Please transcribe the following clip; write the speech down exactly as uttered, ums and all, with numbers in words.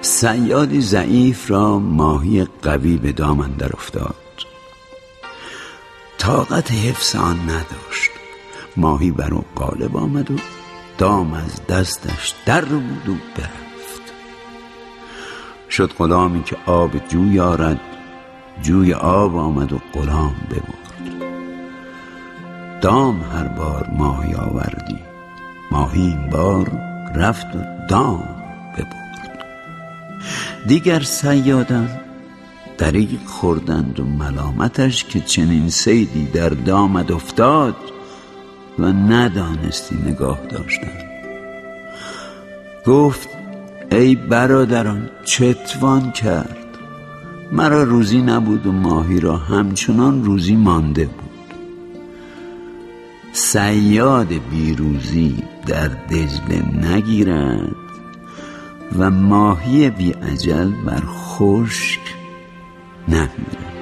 صیادی ضعیف را ماهی قوی به دام اندر افتاد. طاقت حفظ آن نداشت. ماهی بر او غالب آمد و دام از دستش در بود و برفت. شد غلامی که آب جوی آرد، جوی آب آمد و غلام ببرد. دام هر بار ماهی آوردی، ماهی این بار رفت و دام ببرد. دیگر صیادان دریغ خوردند و ملامتش که چنین صیدی در دامت افتاد و ندانستی نگاه داشتن. گفت ای برادران، چتوان کرد؟ مرا روزی نبود و ماهی را همچنان روزی مانده بود. صیاد بیروزی در دجله نگیرد و ماهی بی اجل بر خشک نمیرد.